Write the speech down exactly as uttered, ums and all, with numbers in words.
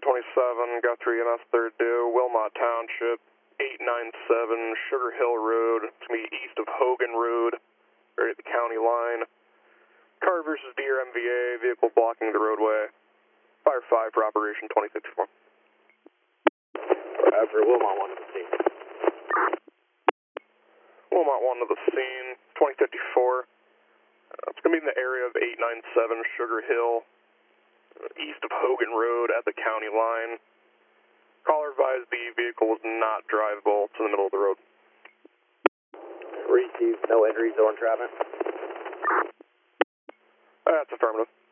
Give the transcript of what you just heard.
twenty-seven, Guthrie M S third due, Wilmot Township, eight ninety-seven Sugar Hill Road. It's going to be east of Hogan Road, right at the county line. Car versus Deer M V A, vehicle blocking the roadway. Fire five for operation twenty fifty-four. Uh, for Wilmot one to the scene. Wilmot one to the scene, twenty fifty-four. Uh, it's going to be in the area of eight ninety-seven Sugar Hill, uh, east of Hogan Road at the county line. Caller advised the vehicle was not drivable. It's in the middle of the road. Received, no injuries or traffic. That's affirmative.